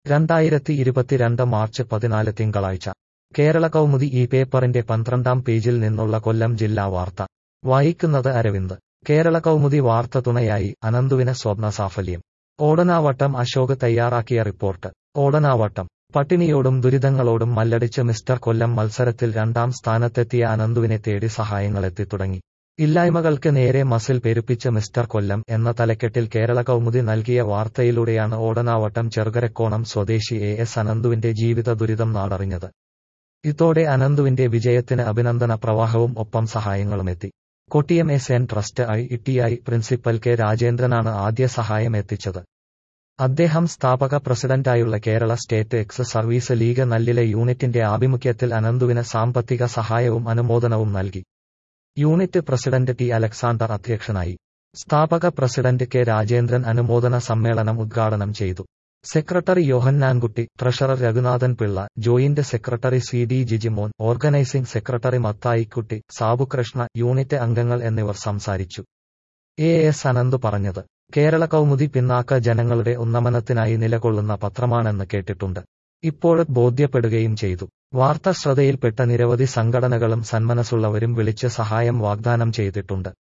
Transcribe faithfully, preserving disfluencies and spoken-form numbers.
രണ്ടായിരത്തി ഇരുപത്തിരണ്ട് മാർച്ച് പതിനാല് തിങ്കളാഴ്ച കേരള കൗമുദി ഈ പേപ്പറിന്റെ പന്ത്രണ്ടാം പേജിൽ നിന്നുള്ള കൊല്ലം ജില്ലാ വാർത്ത വായിക്കുന്നത് അരവിന്ദ്. കേരള കൗമുദി വാർത്ത തുണയായി അനന്തുവിന് സ്വപ്ന സാഫല്യം. ഓടനാവട്ടം അശോക് തയ്യാറാക്കിയ റിപ്പോർട്ട്. ഓടനാവട്ടം. പട്ടിണിയോടും ദുരിതങ്ങളോടും മല്ലടിച്ച് മിസ്റ്റർ കൊല്ലം മത്സരത്തിൽ രണ്ടാം സ്ഥാനത്തെത്തിയ അനന്തുവിനെ തേടി സഹായങ്ങളെത്തിത്തുടങ്ങി. ഇല്ലായ്മകൾക്ക് നേരെ മസിൽ പെരുപ്പിച്ച മിസ്റ്റർ കൊല്ലം എന്ന തലക്കെട്ടിൽ കേരള കൗമുദി നൽകിയ വാർത്തയിലൂടെയാണ് ഓടനാവട്ടം ചെറുകരക്കോണം സ്വദേശി എ എസ് അനന്തുവിന്റെ ജീവിത ദുരിതം നാടറിഞ്ഞത്. ഇതോടെ അനന്തുവിന്റെ വിജയത്തിന് അഭിനന്ദന പ്രവാഹവും ഒപ്പം സഹായങ്ങളുമെത്തി. Kottiyam S N trust I T I principal K രാജേന്ദ്രനാണ് ആദ്യ സഹായം എത്തിച്ചത്. അദ്ദേഹം സ്ഥാപക പ്രസിഡന്റായുള്ള Kerala state ex service league നല്ലിലെ യൂണിറ്റിന്റെ ആഭിമുഖ്യത്തിൽ അനന്തുവിന് സാമ്പത്തിക സഹായവും അനുമോദനവും നൽകി. യൂണിറ്റ് പ്രസിഡന്റ് ടി അലക്സാണ്ടർ അധ്യക്ഷനായി. സ്ഥാപക പ്രസിഡന്റ് കെ രാജേന്ദ്രൻ അനുമോദന സമ്മേളനം ഉദ്ഘാടനം ചെയ്തു. Secretary Yohannankutty, treasurer Raghunathan Pillai, joint secretary C D Jijimon, organising secretary Mathaikutty, Sabukrishna, unit അംഗങ്ങൾ എന്നിവർ സംസാരിച്ചു. എ എസ് അനന്തു പറഞ്ഞത്, കേരള കൗമുദി പിന്നാക്ക ജനങ്ങളുടെ ഉന്നമനത്തിനായി നിലകൊള്ളുന്ന പത്രമാണെന്ന് കേട്ടിട്ടുണ്ട്. ഇപ്പോൾ ബോധ്യപ്പെടുകയും ചെയ്തു. വാർത്ത ശ്രദ്ധയിൽപ്പെട്ട നിരവധി സംഘടനകളും സന്മനസ്സുള്ളവരും വിളിച്ച് സഹായം വാഗ്ദാനം ചെയ്തിട്ടുണ്ട്.